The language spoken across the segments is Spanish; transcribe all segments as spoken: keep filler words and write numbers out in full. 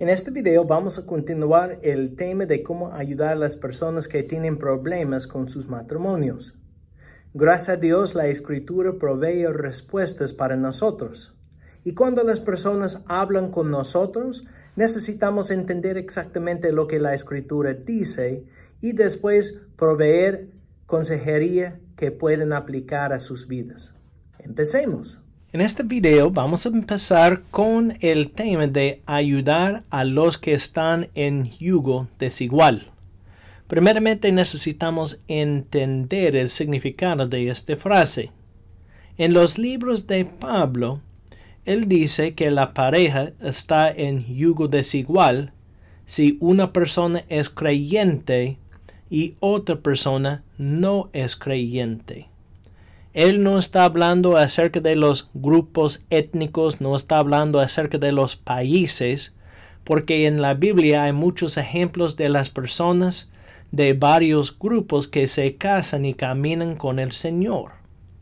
En este video vamos a continuar el tema de cómo ayudar a las personas que tienen problemas con sus matrimonios. Gracias a Dios, la Escritura provee respuestas para nosotros. Y cuando las personas hablan con nosotros, necesitamos entender exactamente lo que la Escritura dice y después proveer consejería que pueden aplicar a sus vidas. Empecemos. En este video vamos a empezar con el tema de ayudar a los que están en yugo desigual. Primeramente necesitamos entender el significado de esta frase. En los libros de Pablo, él dice que la pareja está en yugo desigual si una persona es creyente y otra persona no es creyente. Él no está hablando acerca de los grupos étnicos, no está hablando acerca de los países, porque en la Biblia hay muchos ejemplos de las personas de varios grupos que se casan y caminan con el Señor.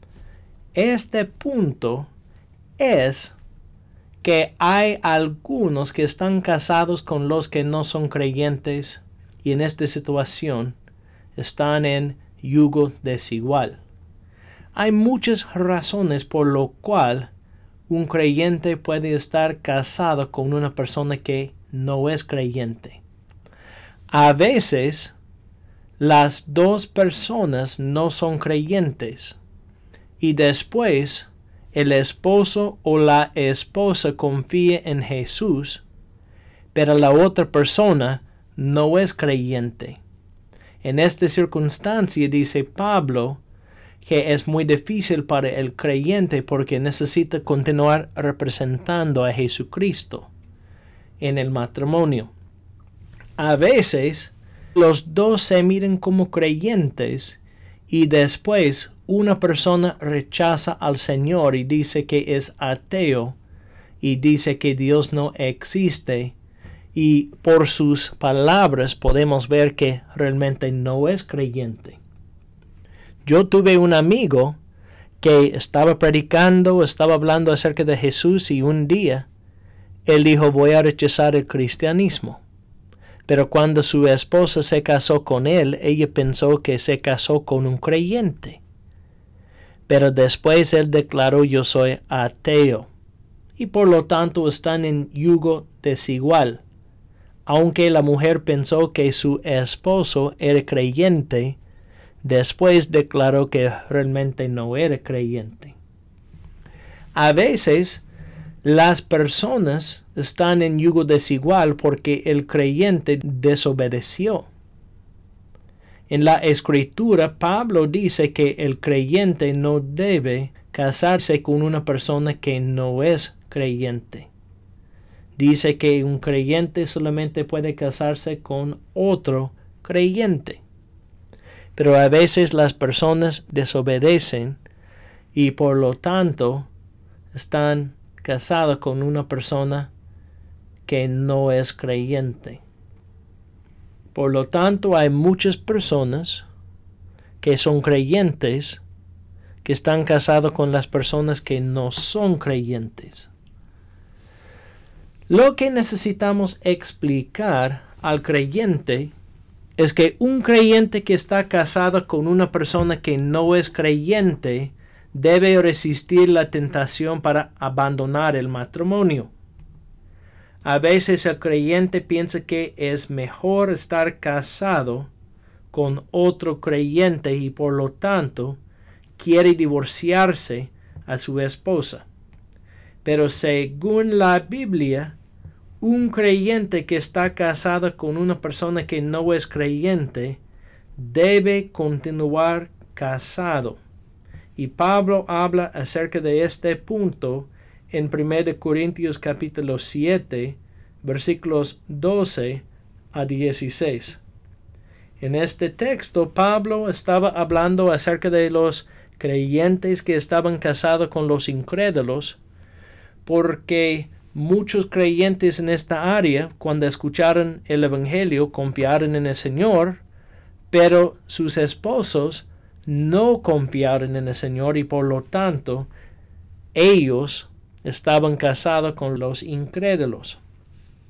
Este punto es que hay algunos que están casados con los que no son creyentes y en esta situación están en yugo desigual. Hay muchas razones por lo cual un creyente puede estar casado con una persona que no es creyente. A veces, las dos personas no son creyentes y después el esposo o la esposa confía en Jesús, pero la otra persona no es creyente. En esta circunstancia, dice Pablo, que es muy difícil para el creyente porque necesita continuar representando a Jesucristo en el matrimonio. A veces, los dos se miran como creyentes y después una persona rechaza al Señor y dice que es ateo y dice que Dios no existe, y por sus palabras podemos ver que realmente no es creyente. Yo tuve un amigo que estaba predicando, estaba hablando acerca de Jesús y un día él dijo: voy a rechazar el cristianismo. Pero cuando su esposa se casó con él, ella pensó que se casó con un creyente. Pero después él declaró: yo soy ateo. Y por lo tanto están en yugo desigual. Aunque la mujer pensó que su esposo era creyente, después declaró que realmente no era creyente. A veces, las personas están en yugo desigual porque el creyente desobedeció. En la Escritura, Pablo dice que el creyente no debe casarse con una persona que no es creyente. Dice que un creyente solamente puede casarse con otro creyente. Pero a veces las personas desobedecen y por lo tanto están casados con una persona que no es creyente. Por lo tanto, hay muchas personas que son creyentes que están casados con las personas que no son creyentes. Lo que necesitamos explicar al creyente es que un creyente que está casado con una persona que no es creyente debe resistir la tentación para abandonar el matrimonio. A veces el creyente piensa que es mejor estar casado con otro creyente y por lo tanto quiere divorciarse a su esposa. Pero según la Biblia, un creyente que está casado con una persona que no es creyente debe continuar casado. Y Pablo habla acerca de este punto en primera de Corintios capítulo siete, versículos doce a dieciséis. En este texto, Pablo estaba hablando acerca de los creyentes que estaban casados con los incrédulos, porque muchos creyentes en esta área, cuando escucharon el Evangelio, confiaron en el Señor, pero sus esposos no confiaron en el Señor y por lo tanto ellos estaban casados con los incrédulos.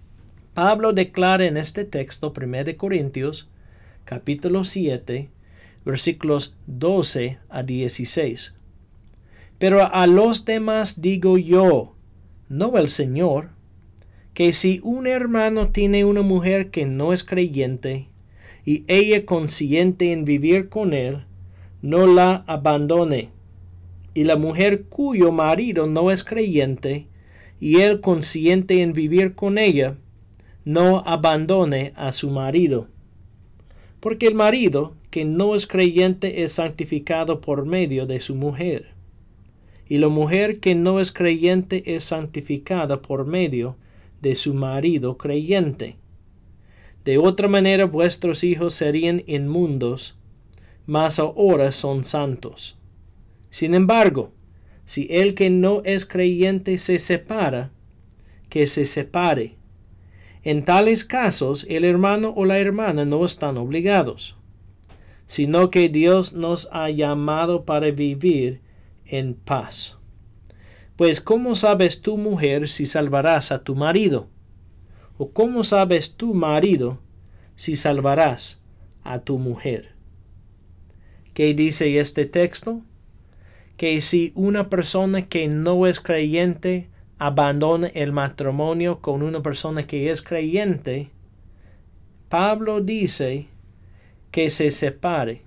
Pablo declara en este texto, primera de Corintios, capítulo siete, versículos doce a dieciséis. Pero a los demás digo yo, no el Señor, que si un hermano tiene una mujer que no es creyente, y ella consiente en vivir con él, no la abandone. Y la mujer cuyo marido no es creyente, y él consiente en vivir con ella, no abandone a su marido. Porque el marido que no es creyente es santificado por medio de su mujer, y la mujer que no es creyente es santificada por medio de su marido creyente. De otra manera vuestros hijos serían inmundos, mas ahora son santos. Sin embargo, si el que no es creyente se separa, que se separe. En tales casos el hermano o la hermana no están obligados, sino que Dios nos ha llamado para vivir en paz. Pues ¿cómo sabes tú, mujer, si salvarás a tu marido? ¿O cómo sabes tú, marido, si salvarás a tu mujer? ¿Qué dice este texto? Que si una persona que no es creyente abandona el matrimonio con una persona que es creyente, Pablo dice que se separe.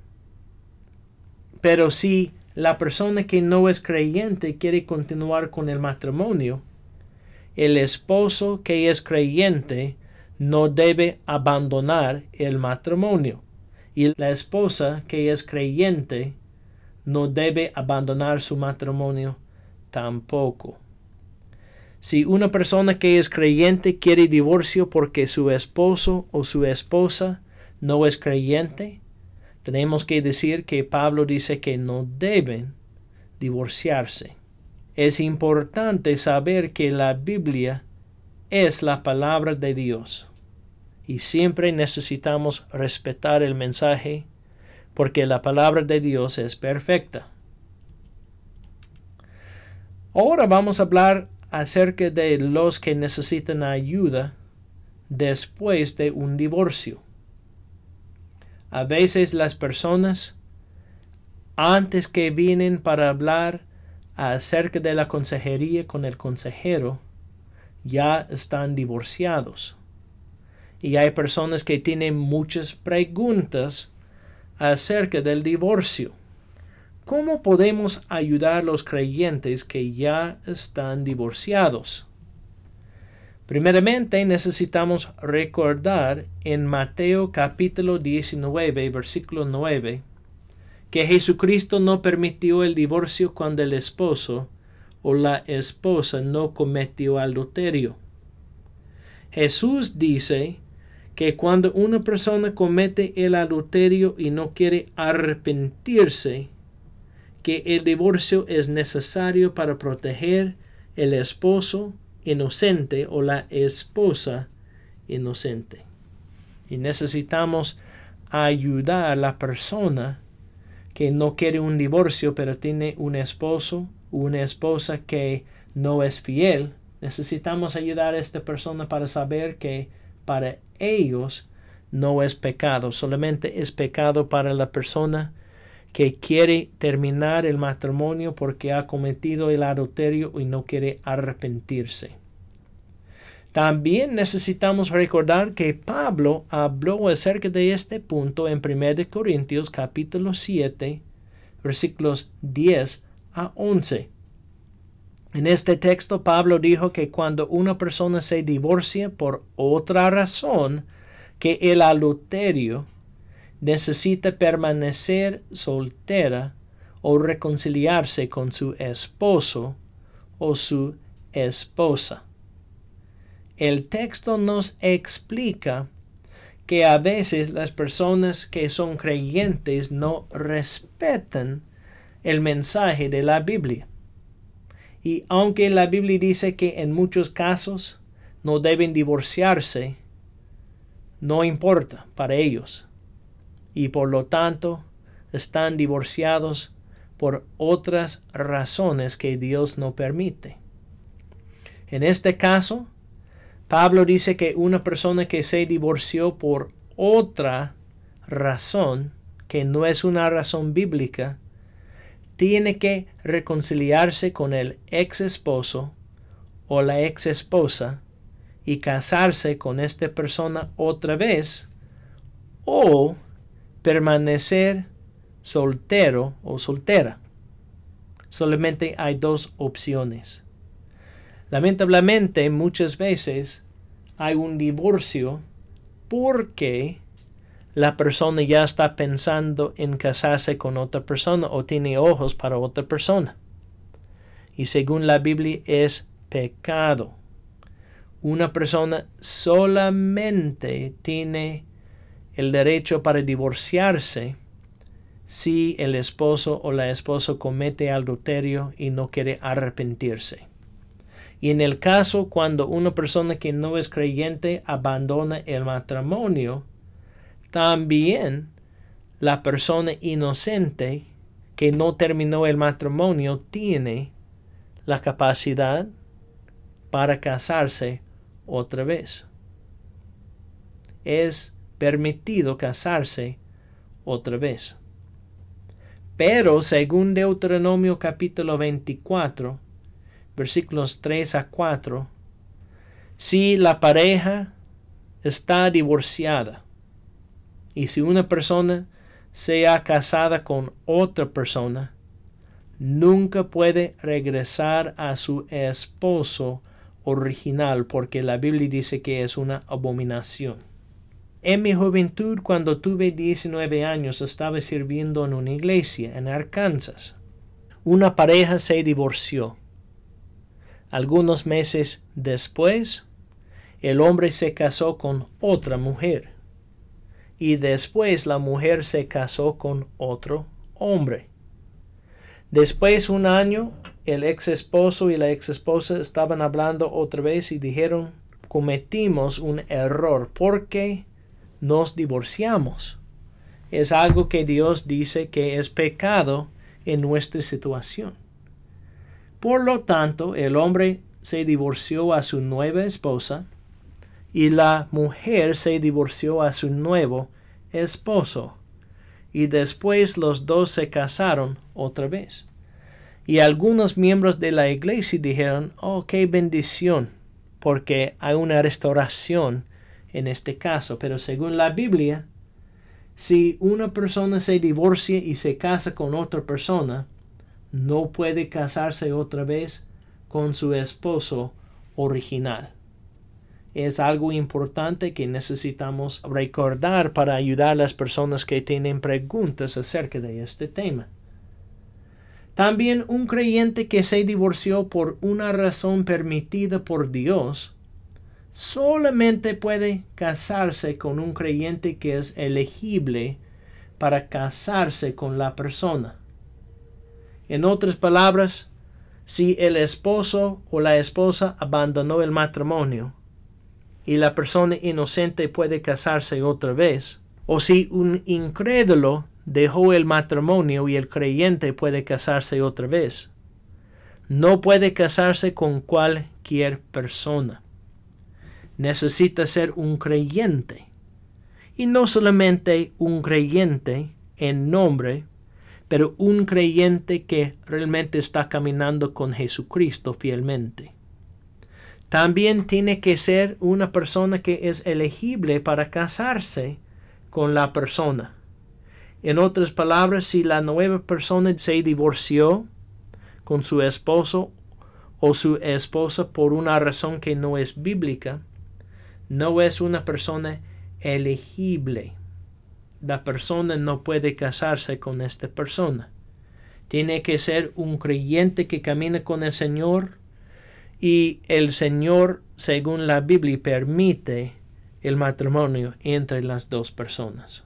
Pero si la persona que no es creyente quiere continuar con el matrimonio, el esposo que es creyente no debe abandonar el matrimonio, y la esposa que es creyente no debe abandonar su matrimonio tampoco. Si una persona que es creyente quiere divorcio porque su esposo o su esposa no es creyente, tenemos que decir que Pablo dice que no deben divorciarse. Es importante saber que la Biblia es la palabra de Dios y siempre necesitamos respetar el mensaje porque la palabra de Dios es perfecta. Ahora vamos a hablar acerca de los que necesitan ayuda después de un divorcio. A veces las personas, antes que vienen para hablar acerca de la consejería con el consejero, ya están divorciados. Y hay personas que tienen muchas preguntas acerca del divorcio. ¿Cómo podemos ayudar a los creyentes que ya están divorciados? Primeramente necesitamos recordar en Mateo capítulo diecinueve, versículo nueve, que Jesucristo no permitió el divorcio cuando el esposo o la esposa no cometió adulterio. Jesús dice que cuando una persona comete el adulterio y no quiere arrepentirse, que el divorcio es necesario para proteger el esposo inocente o la esposa inocente. Y necesitamos ayudar a la persona que no quiere un divorcio pero tiene un esposo o una esposa que no es fiel. Necesitamos ayudar a esta persona para saber que para ellos no es pecado, solamente es pecado para la persona que quiere terminar el matrimonio porque ha cometido el adulterio y no quiere arrepentirse. También necesitamos recordar que Pablo habló acerca de este punto en primera de Corintios capítulo siete, versículos diez a once. En este texto Pablo dijo que cuando una persona se divorcia por otra razón que el adulterio, necesita permanecer soltera o reconciliarse con su esposo o su esposa. El texto nos explica que a veces las personas que son creyentes no respetan el mensaje de la Biblia. Y aunque la Biblia dice que en muchos casos no deben divorciarse, no importa para ellos. Y por lo tanto están divorciados por otras razones que Dios no permite. En este caso, Pablo dice que una persona que se divorció por otra razón, que no es una razón bíblica, tiene que reconciliarse con el ex esposo o la ex esposa y casarse con esta persona otra vez, o permanecer soltero o soltera. Solamente hay dos opciones. Lamentablemente, muchas veces hay un divorcio porque la persona ya está pensando en casarse con otra persona o tiene ojos para otra persona. Y según la Biblia es pecado. Una persona solamente tiene el derecho para divorciarse si el esposo o la esposa comete adulterio y no quiere arrepentirse. Y en el caso cuando una persona que no es creyente abandona el matrimonio, también la persona inocente que no terminó el matrimonio tiene la capacidad para casarse otra vez. Es permitido casarse otra vez. Pero según Deuteronomio capítulo veinticuatro, versículos tres a cuatro, si la pareja está divorciada y si una persona se ha casado con otra persona, nunca puede regresar a su esposo original porque la Biblia dice que es una abominación. En mi juventud, cuando tuve diecinueve años, estaba sirviendo en una iglesia en Arkansas. Una pareja se divorció. Algunos meses después, el hombre se casó con otra mujer. Y después la mujer se casó con otro hombre. Después un año, el ex esposo y la ex esposa estaban hablando otra vez y dijeron, cometimos un error porque nos divorciamos. Es algo que Dios dice que es pecado en nuestra situación. Por lo tanto, el hombre se divorció a su nueva esposa y la mujer se divorció a su nuevo esposo. Y después los dos se casaron otra vez. Y algunos miembros de la iglesia dijeron, oh, qué bendición, porque hay una restauración en este caso. Pero según la Biblia, si una persona se divorcia y se casa con otra persona, no puede casarse otra vez con su esposo original. Es algo importante que necesitamos recordar para ayudar a las personas que tienen preguntas acerca de este tema. También un creyente que se divorció por una razón permitida por Dios solamente puede casarse con un creyente que es elegible para casarse con la persona. En otras palabras, si el esposo o la esposa abandonó el matrimonio y la persona inocente puede casarse otra vez, o si un incrédulo dejó el matrimonio y el creyente puede casarse otra vez, no puede casarse con cualquier persona. Necesita ser un creyente, y no solamente un creyente en nombre, pero un creyente que realmente está caminando con Jesucristo fielmente. También tiene que ser una persona que es elegible para casarse con la persona. En otras palabras, si la nueva persona se divorció con su esposo o su esposa por una razón que no es bíblica, no es una persona elegible. La persona no puede casarse con esta persona. Tiene que ser un creyente que camina con el Señor y el Señor, según la Biblia, permite el matrimonio entre las dos personas.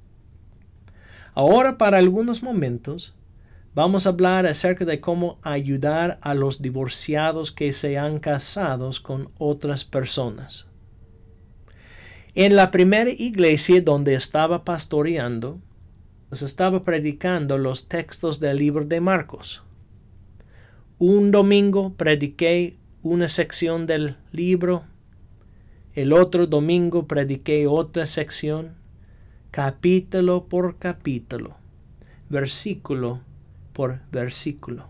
Ahora, para algunos momentos, vamos a hablar acerca de cómo ayudar a los divorciados que se han casado con otras personas. En la primera iglesia donde estaba pastoreando, se estaba predicando los textos del libro de Marcos. Un domingo prediqué una sección del libro El otro domingo prediqué otra sección, capítulo por capítulo, versículo por versículo.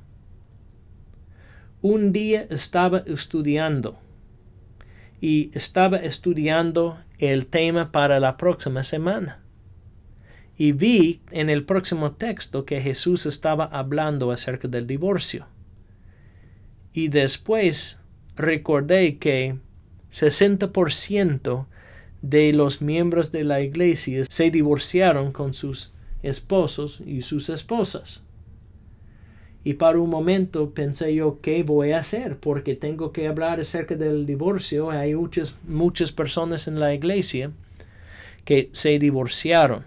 Un día estaba estudiando y estaba estudiando el tema para la próxima semana. Y vi en el próximo texto que Jesús estaba hablando acerca del divorcio. Y después recordé que sesenta por ciento de los miembros de la iglesia se divorciaron con sus esposos y sus esposas. Y para un momento pensé yo, ¿qué voy a hacer? Porque tengo que hablar acerca del divorcio. Hay muchas, muchas personas en la iglesia que se divorciaron.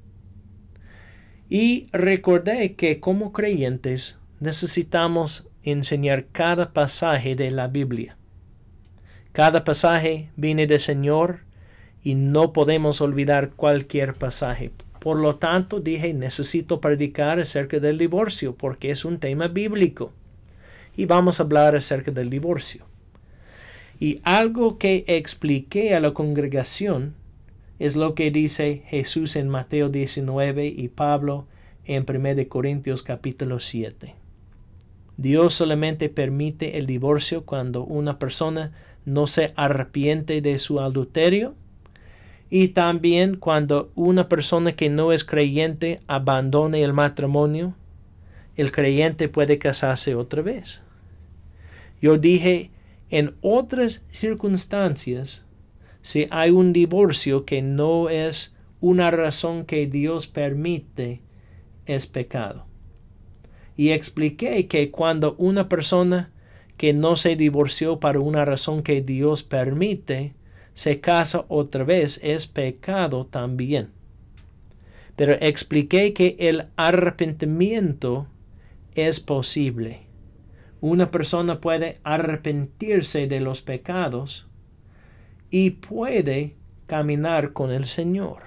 Y recordé que como creyentes necesitamos enseñar cada pasaje de la Biblia. Cada pasaje viene del Señor y no podemos olvidar cualquier pasaje. Por lo tanto, dije, necesito predicar acerca del divorcio porque es un tema bíblico. Y vamos a hablar acerca del divorcio. Y algo que expliqué a la congregación es lo que dice Jesús en Mateo diecinueve y Pablo en primera de Corintios capítulo siete. Dios solamente permite el divorcio cuando una persona no se arrepiente de su adulterio y también cuando una persona que no es creyente abandone el matrimonio, el creyente puede casarse otra vez. Yo dije, en otras circunstancias, si hay un divorcio que no es una razón que Dios permite, es pecado. Y expliqué que cuando una persona que no se divorció para una razón que Dios permite, se casa otra vez, es pecado también. Pero expliqué que el arrepentimiento es posible. Una persona puede arrepentirse de los pecados y puede caminar con el Señor.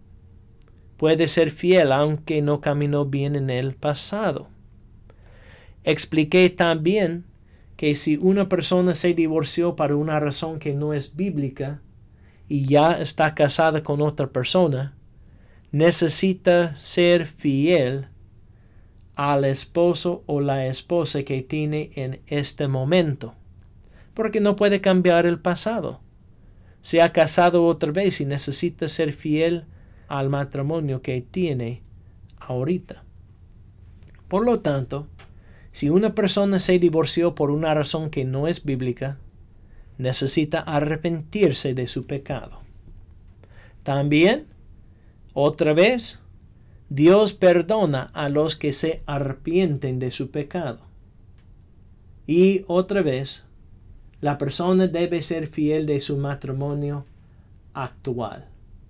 Puede ser fiel aunque no caminó bien en el pasado. Expliqué también que si una persona se divorció para una razón que no es bíblica y ya está casada con otra persona, necesita ser fiel al esposo o la esposa que tiene en este momento, porque no puede cambiar el pasado. Se ha casado otra vez y necesita ser fiel al matrimonio que tiene ahorita. Por lo tanto, si una persona se divorció por una razón que no es bíblica, necesita arrepentirse de su pecado. También, otra vez, Dios perdona a los que se arrepienten de su pecado. Y otra vez, la persona debe ser fiel de su matrimonio actual.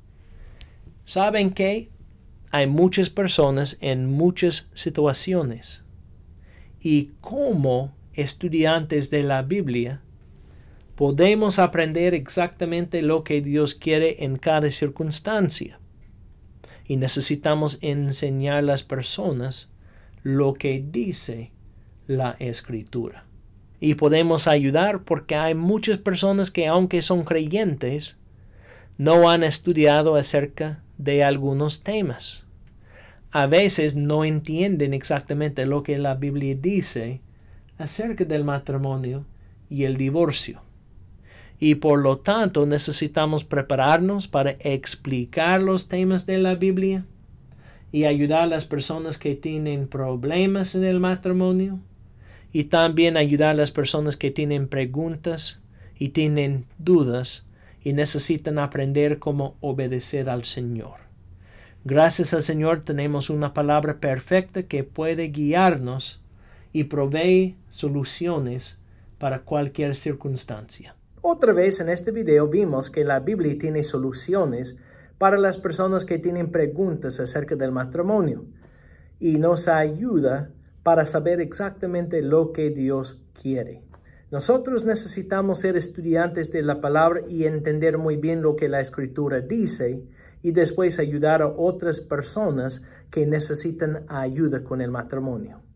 ¿Saben qué? Hay muchas personas en muchas situaciones. Y como estudiantes de la Biblia, podemos aprender exactamente lo que Dios quiere en cada circunstancia. Y necesitamos enseñar a las personas lo que dice la Escritura. Y podemos ayudar porque hay muchas personas que, aunque son creyentes, no han estudiado acerca de algunos temas. A veces no entienden exactamente lo que la Biblia dice acerca del matrimonio y el divorcio. Y por lo tanto necesitamos prepararnos para explicar los temas de la Biblia y ayudar a las personas que tienen problemas en el matrimonio y también ayudar a las personas que tienen preguntas y tienen dudas y necesitan aprender cómo obedecer al Señor. Gracias al Señor tenemos una palabra perfecta que puede guiarnos y provee soluciones para cualquier circunstancia. Otra vez en este video vimos que la Biblia tiene soluciones para las personas que tienen preguntas acerca del matrimonio y nos ayuda para saber exactamente lo que Dios quiere. Nosotros necesitamos ser estudiantes de la palabra y entender muy bien lo que la Escritura dice y después ayudar a otras personas que necesitan ayuda con el matrimonio.